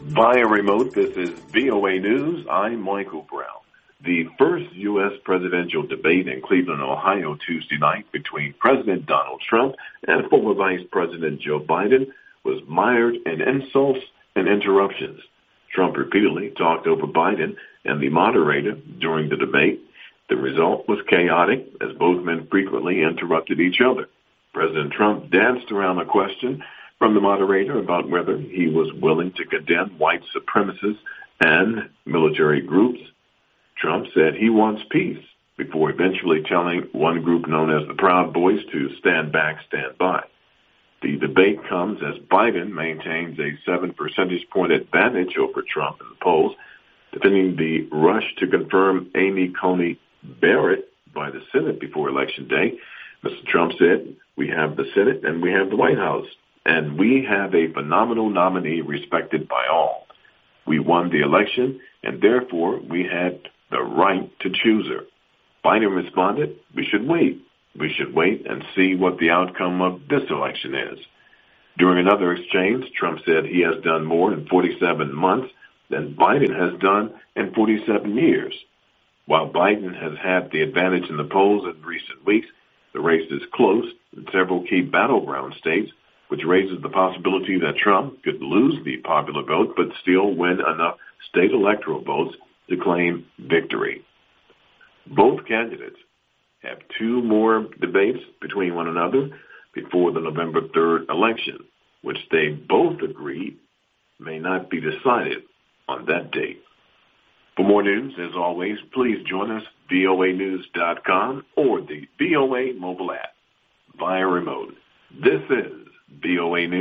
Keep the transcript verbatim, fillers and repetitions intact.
Via remote, this is V O A News. I'm Michael Brown. The first U S presidential debate in Cleveland, Ohio, Tuesday night between President Donald Trump and former Vice President Joe Biden was mired in insults and interruptions. Trump repeatedly talked over Biden and the moderator during the debate. The result was chaotic as both men frequently interrupted each other. President Trump danced around a question from the moderator about whether he was willing to condemn white supremacists and military groups. Trump said he wants peace before eventually telling one group known as the Proud Boys to stand back, stand by. The debate comes as Biden maintains a seven percentage point advantage over Trump in the polls, defending the rush to confirm Amy Coney Barrett by the Senate before Election Day. Mister Trump said, "We have the Senate and we have the White House, and we have a phenomenal nominee respected by all. We won the election, and therefore we had the right to choose her." Biden responded, "We should wait. We should wait and see what the outcome of this election is." During another exchange, Trump said he has done more in forty-seven months than Biden has done in forty-seven years. While Biden has had the advantage in the polls in recent weeks, the race is close in several key battleground states, which raises the possibility that Trump could lose the popular vote but still win enough state electoral votes to claim victory. Both candidates have two more debates between one another before the November third election, which they both agree may not be decided on that date. For more news, as always, please join us, V O A news dot com or the V O A mobile app via remote. This is V O A News.